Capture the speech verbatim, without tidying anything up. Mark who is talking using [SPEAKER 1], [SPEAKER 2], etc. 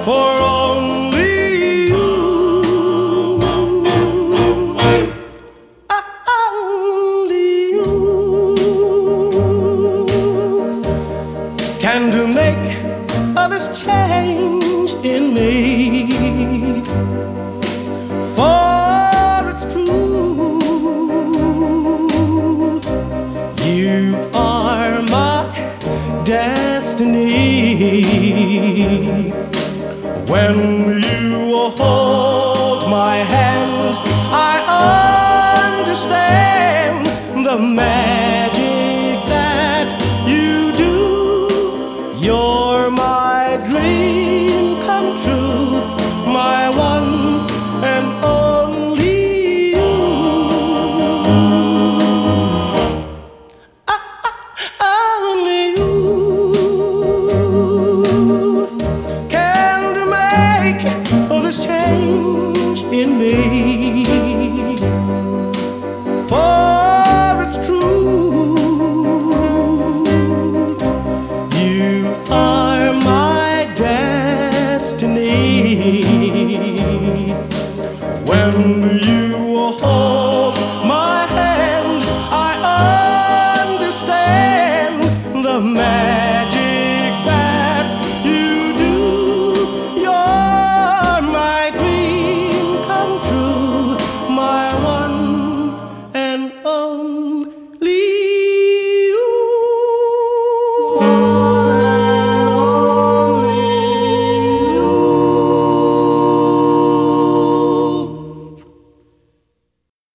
[SPEAKER 1] for only you. Only you can to make others change in me. For it's true, you are my destiny. When you hold my hand, I understand the magic that you do. You're my dream.